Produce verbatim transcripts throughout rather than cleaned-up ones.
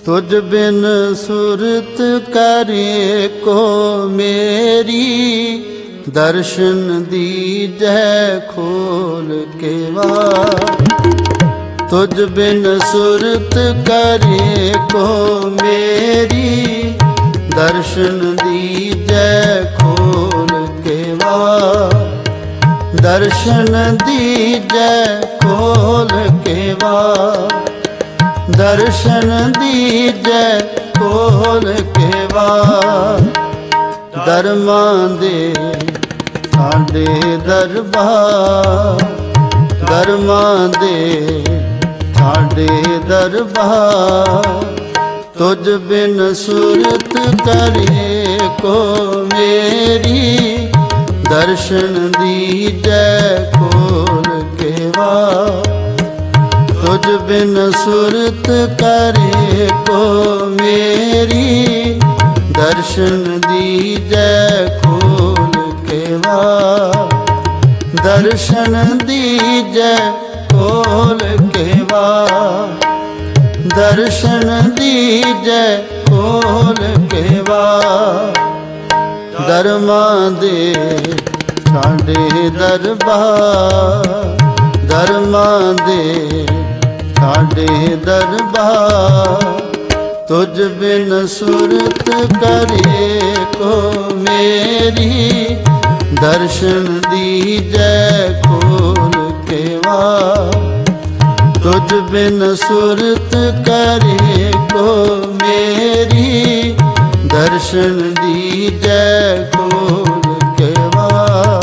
तुझ बिन सुरत करे को मेरी, दर्शन दीजै खोल के वार। तुझ बिन सुरत करे को मेरी, दर्शन दीजै खोल के वार। दर्शन दीजै खोल के वार। दर्शन दीजै खोल के वार। दरमां दे साडे दरबार, दरमां दे साडे दरबार। तुझ बिन सुरत करे को मेरी, दर्शन दीजै खोल के वार। तुझ बिन सुरत करे को मेरी, दर्शन दीजै खोल के वार। दर्शन दीजै खोल के वार। दर्शन दीजै खोल के वार। दरमां दे साडे दरबार, दरमां दे साडे दरबार। तुझ बिन सुरत करे को मेरी, दर्शन दीजै खोल के वार। तुझ बिन सुरत करे को मेरी, दर्शन दीजै खोल के वार।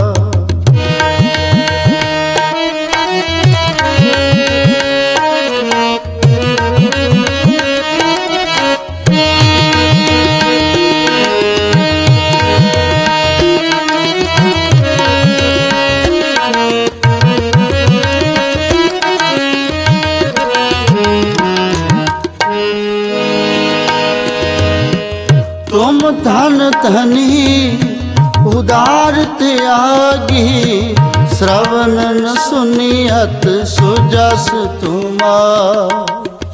तुम धन धनी उदार त्यागी, श्रवणन सुनियत सुजस तुमार।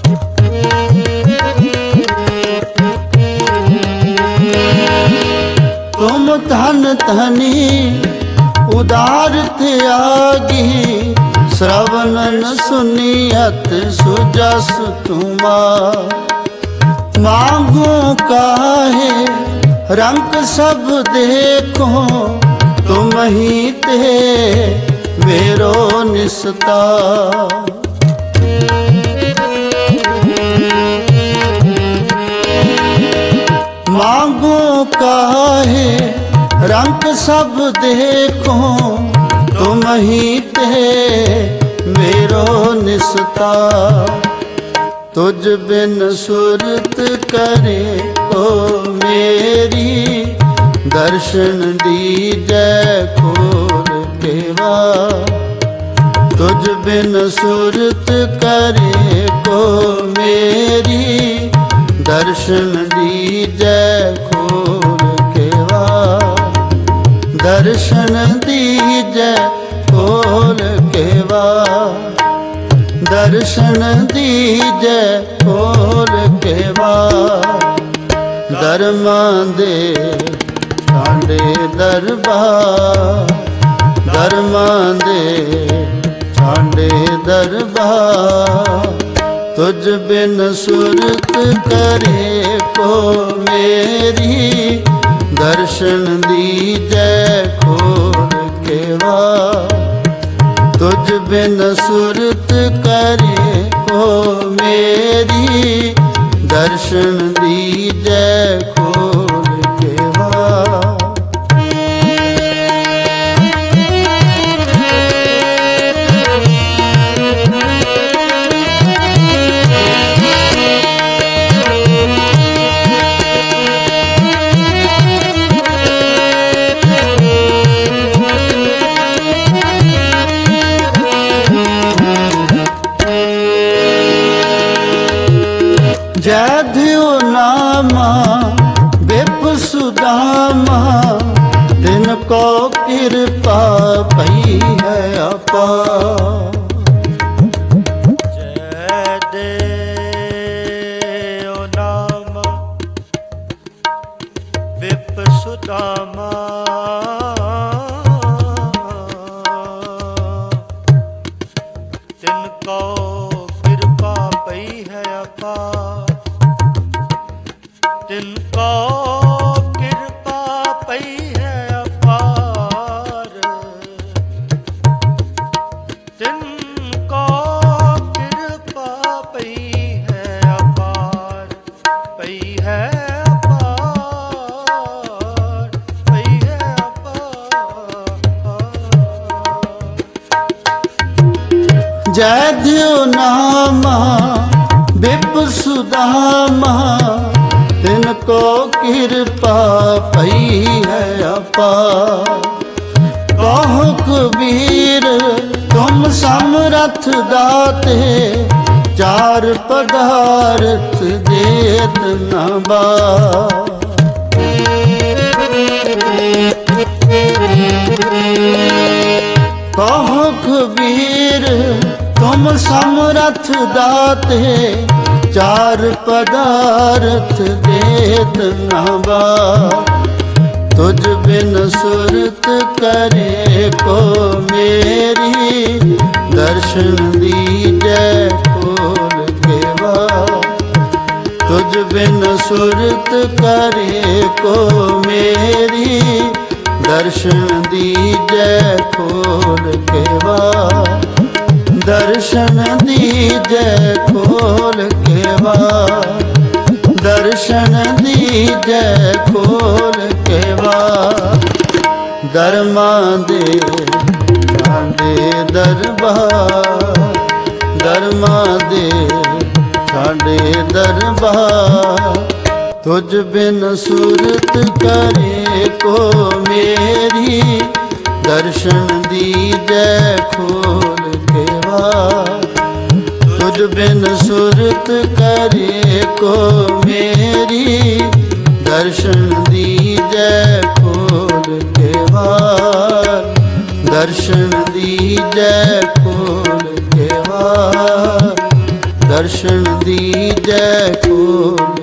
तुम धन धनी उदार त्यागी, श्रवणन सुनियत सुजस तुमार। मांगू काहे रंग सब देखो, तुम ही ते मेरो निस्तार। मांगू काहे रंग सब देखो, तुम ही ते मेरो निस्तार। तुझ बिन सुरत करे को मेरी, दर्शन दीजै खोल के वार। तुझ बिन सुरत करे को मेरी, दर्शन दीजै खोल के वार। दर्शन दीजै खोल के वार। दर्शन दीजै खोल के वार। दरमां दे साडे दरबार, दरमां दे साडे दरबार। तुझ बिन सुरत करे को मेरी, दर्शन दीजै खोल के वार। तुझ बिन सुरत करे को मेरी, दर्शन दीजै खोल के वार। जयधियो नामा बिप सुदामा, तिनको कृपा पई है अपार। जय देव ਕਾਮਾ ਤਿਨ ਕੋ ਕਿਰਪਾ ਪਈ ਹੈ ਅਪਾਰ, ਤਿਨ ਕੋ ਕਿਰਪਾ ਪਈ ਹੈ ਅਪਾਰ, ਤਿਨ ਕੋ ਕਿਰਪਾ ਪਈ ਹੈ ਅਪਾਰ, ਪਈ ਹੈ ਜੈ ਦਿਓ ਨਾਮਾ ਬਿਪ ਸੁਦਾਮਾ, ਤਿਨ ਕੋ ਕਿਰਪਾ ਪਈ ਹੈ ਅਪਾਰ। ਕਹੋ ਕਬੀਰ ਤੁਮ ਸਮਰਥ ਦਾਤੇ, ਚਾਰ ਪਦਾਰਥ ਦੇਤ ਨਾ ਬਾਰ। ਕਹੋ ਕਬੀਰ ਤੁਮ ਸਮਰਥ ਦਾਤੇ, ਚਾਰ ਪਦਾਰਥ ਦੇਤ ਨਾ ਬਾਰ। ਤੁਝ ਬਿਨ ਸੁਰਤ ਕਰੇ ਕੋ ਮੇਰੀ, ਦਰਸ਼ਨ ਦੀਜੈ ਖੋਲ ਕੇ ਵਾਰ। ਤੁਝ ਬਿਨ ਸੁਰਤ ਕਰੇ ਕੋ ਮੇਰੀ, ਦਰਸ਼ਨ ਦੀਜੈ ਖੋਲ ਕੇ ਵਾਰ। ਦਰਸ਼ਨ ਦੀਜੈ ਖੋਲ ਕੇ ਵਾਰ, ਦਰਸ਼ਨ ਦੀਜੈ ਖੋਲ ਕੇ ਵਾਰ। ਦਰਮਾਂ ਦੇ ਸਾਡੇ ਦਰਬਾਰ, ਦਰਮਾਂ ਦੇ ਸਾਡੇ ਦਰਬਾਰ। ਤੁਝ ਬਿਨ ਸੁਰਤ ਕਰੇ ਕੋ ਮੇਰੀ, ਦਰਸ਼ਨ ਦੀਜੈ ਖੋਲ ਕੇ ਵਾਰ। ਤੁਝ ਬਿਨ ਸੁਰਤ ਕਰੇ ਕੋ ਮੇਰੀ, ਦਰਸ਼ਨ ਦੀਜੈ ਖੋਲ ਕੇ ਵਾਰ। ਦਰਸ਼ਨ ਦੀਜੈ ਖੋਲ ਕੇ ਵਾਰ, ਦਰਸ਼ਨ ਦੀਜੈ ਖੋਲ